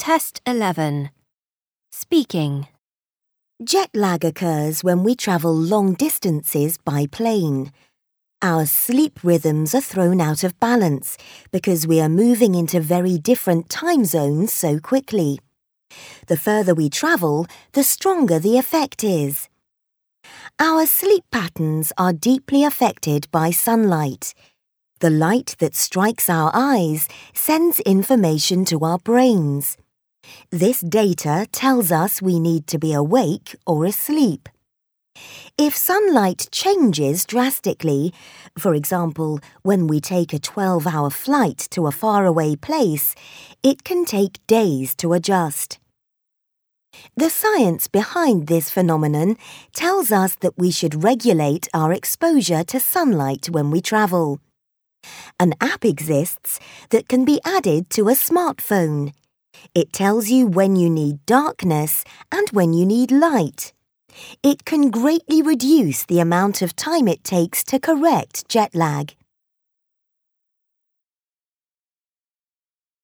Test 11. Speaking. Jet lag occurs when we travel long distances by plane. Our sleep rhythms are thrown out of balance because we are moving into very different time zones so quickly. The further we travel, the stronger the effect is. Our sleep patterns are deeply affected by sunlight. The light that strikes our eyes sends information to our brains. This data tells us we need to be awake or asleep. If sunlight changes drastically, for example, when we take a 12-hour flight to a faraway place, it can take days to adjust. The science behind this phenomenon tells us that we should regulate our exposure to sunlight when we travel. An app exists that can be added to a smartphone. It tells you when you need darkness and when you need light. It can greatly reduce the amount of time it takes to correct jet lag.